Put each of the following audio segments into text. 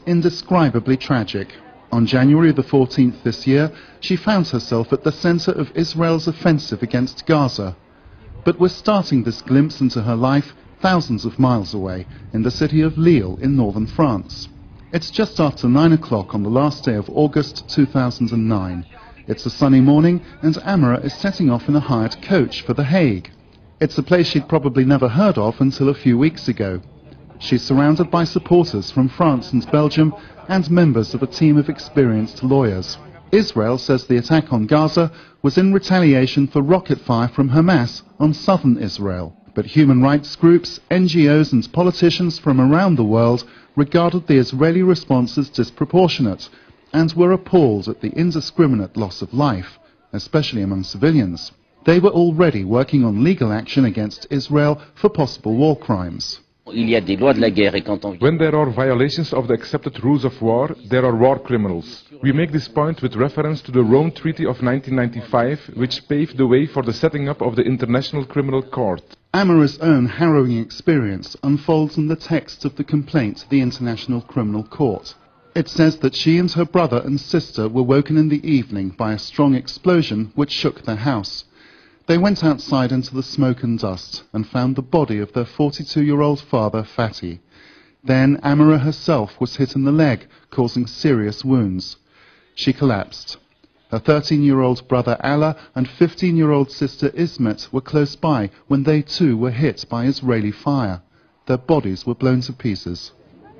indescribably tragic. On January the 14th this year, she found herself at the centre of Israel's offensive against Gaza. But we're starting this glimpse into her life thousands of miles away, in the city of Lille in northern France. It's just after 9 o'clock on the last day of August 2009. It's a sunny morning and Amira is setting off in a hired coach for The Hague. It's a place she'd probably never heard of until a few weeks ago. She's surrounded by supporters from France and Belgium and members of a team of experienced lawyers. Israel says the attack on Gaza was in retaliation for rocket fire from Hamas on southern Israel. But human rights groups, NGOs and politicians from around the world regarded the Israeli response as disproportionate and were appalled at the indiscriminate loss of life, especially among civilians. They were already working on legal action against Israel for possible war crimes. When there are violations of the accepted rules of war, there are war criminals. We make this point with reference to the Rome Treaty of 1995, which paved the way for the setting up of the International Criminal Court. Amira's own harrowing experience unfolds in the text of the complaint to the International Criminal Court. It says that she and her brother and sister were woken in the evening by a strong explosion which shook their house. They went outside into the smoke and dust and found the body of their 42-year-old father, Fatih. Then Amira herself was hit in the leg, causing serious wounds. She collapsed. Her 13-year-old brother Alla and 15-year-old sister Ismet were close by when they too were hit by Israeli fire. Their bodies were blown to pieces.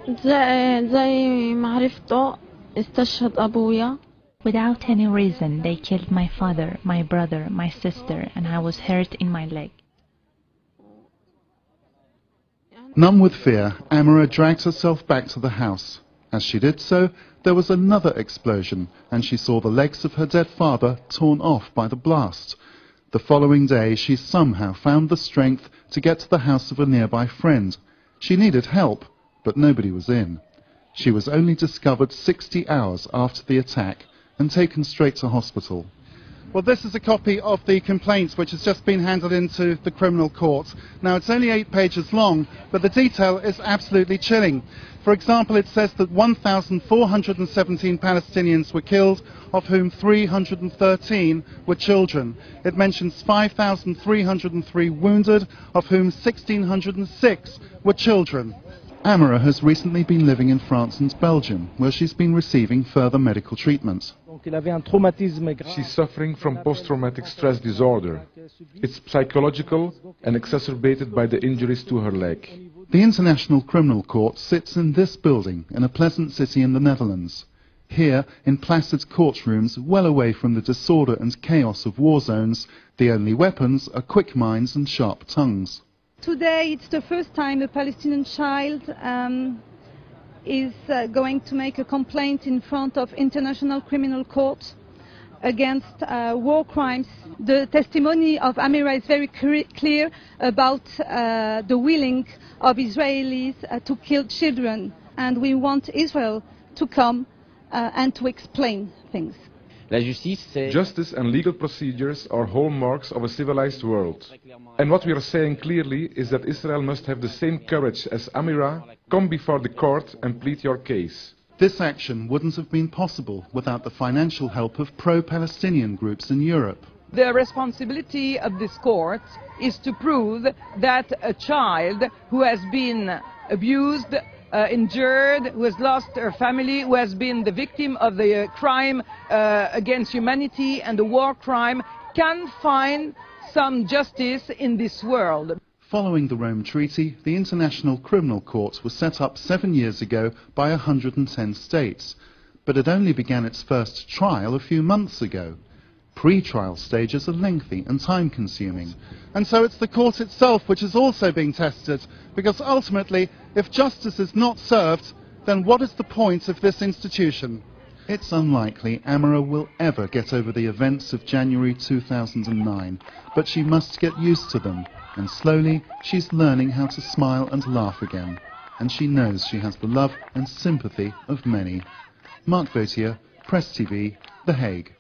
Without any reason, they killed my father, my brother, my sister, and I was hurt in my leg. Numb with fear, Amira dragged herself back to the house. As she did so, there was another explosion, and she saw the legs of her dead father torn off by the blast. The following day, she somehow found the strength to get to the house of a nearby friend. She needed help, but nobody was in. She was only discovered 60 hours after the attack and taken straight to hospital. Well, this is a copy of the complaint which has just been handed into the criminal court. Now, it's only 8 pages long, but the detail is absolutely chilling. For example, it says that 1,417 Palestinians were killed, of whom 313 were children. It mentions 5,303 wounded, of whom 1,606 were children. Amira has recently been living in France and Belgium, where she's been receiving further medical treatment. She's suffering from post-traumatic stress disorder. It's psychological and exacerbated by the injuries to her leg. The International Criminal Court sits in this building in a pleasant city in the Netherlands. Here, in placid courtrooms well away from the disorder and chaos of war zones, the only weapons are quick minds and sharp tongues. Today it's the first time a Palestinian child is going to make a complaint in front of International Criminal Court against war crimes. The testimony of Amira is very clear about the willing of Israelis to kill children, and we want Israel to come and to explain things. Justice and legal procedures are hallmarks of a civilized world. And what we are saying clearly is that Israel must have the same courage as Amira, come before the court and plead your case. This action wouldn't have been possible without the financial help of pro-Palestinian groups in Europe. The responsibility of this court is to prove that a child who has been abused, injured, who has lost her family, who has been the victim of the crime against humanity and the war crime, can find some justice in this world. Following the Rome Treaty, the International Criminal Court was set up 7 years ago by 110 states, but it only began its first trial a few months ago. Pre-trial stages are lengthy and time-consuming. And so it's the court itself which is also being tested, because ultimately, if justice is not served, then what is the point of this institution? It's unlikely Amira will ever get over the events of January 2009, but she must get used to them, and slowly she's learning how to smile and laugh again. And she knows she has the love and sympathy of many. Mark Vautier, Press TV, The Hague.